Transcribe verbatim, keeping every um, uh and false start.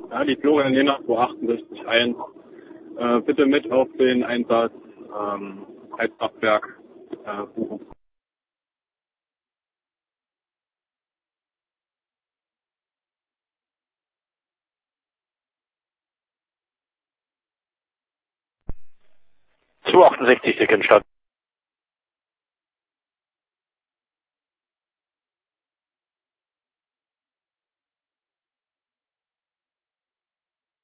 Ja, die Florian Jena zweihundertachtundsechzig eins. Äh, bitte mit auf den Einsatz ähm, Heizkraftwerk äh, buchen. zweihundertachtundsechzig Sekunden Start.